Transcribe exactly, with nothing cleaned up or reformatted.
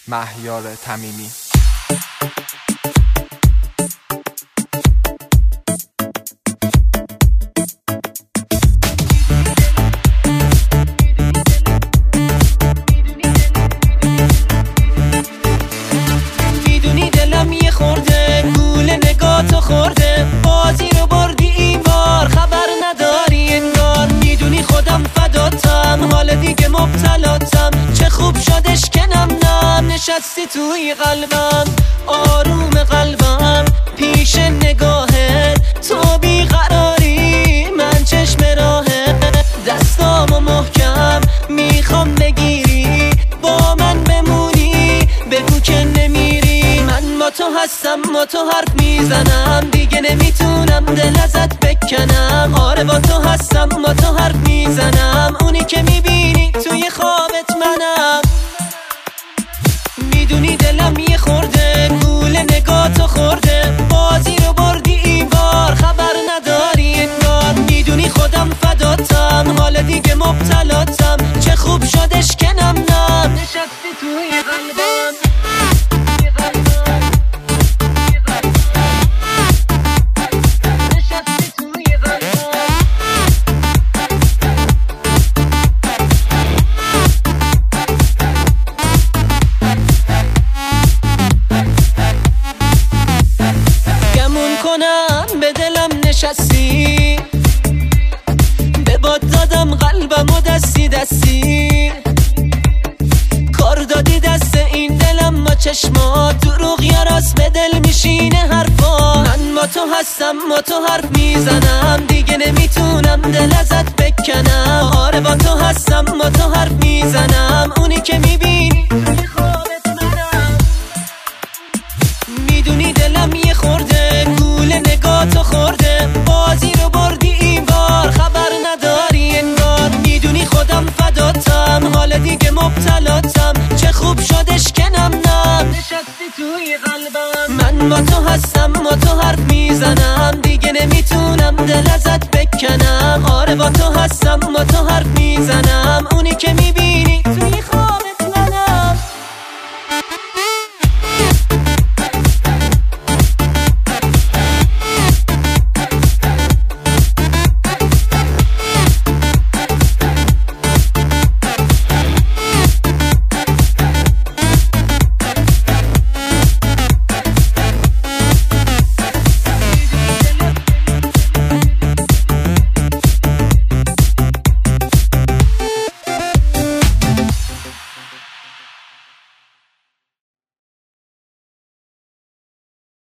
مهیار تمیمی. میدونی دلم یه خورده گول نگاتو خورده، بازی رو بردی این بار خبر نداری انگار. میدونی خودم فداتم، حال دیگه مبتلاتم، چه خوب شدش کنم نم نشستی توی قلبم، آروم قلبم پیش نگاهت، تو بیقراری من چشم راهت، دستامو محکم میخوام بگیری، با من بمونی بگو که نمیری. من با تو هستم، با تو حرف میزنم، دیگه نمیتونم دل ازت بکنم. آره با تو هستم، با تو حرف میزنم، اونی که میبینی توی خوابت منم. میدونی دلم یه خورده گول نگاتو خورده، بازی رو بردی این بار خبر نداری انگار. میدونی خودم فداتم، حال دیگه مبتلاتم، چه خوب شدش کنم نم نشستی توی قلبم. به دلم نشستی، به باد دادم قلبم و دستی دستی، کار دادی دست این دلم با چشمات، دروغ یا راست به دل میشینه حرفا. من با تو هستم، با تو حرف میزنم، دیگه نمیتونم دل ازت بکنم. آره با تو هستم، با تو حرف میزنم، اونی که میبینی توی خوابت منم. میدونی دلم یه خورده گول نگاتو خورده، بازی رو بردی این بار خبر نداری انگار. میدونی خودم فداتم، حال دیگه مبتلاتم، چه خوب شدش کنم نم نشستی توی قلبم. من با تو هستم، با تو حرف میزنم، دیگه نمیتونم دل ازت بکنم. آره با تو هستم، با تو حرف میزنم، اونی که میبینی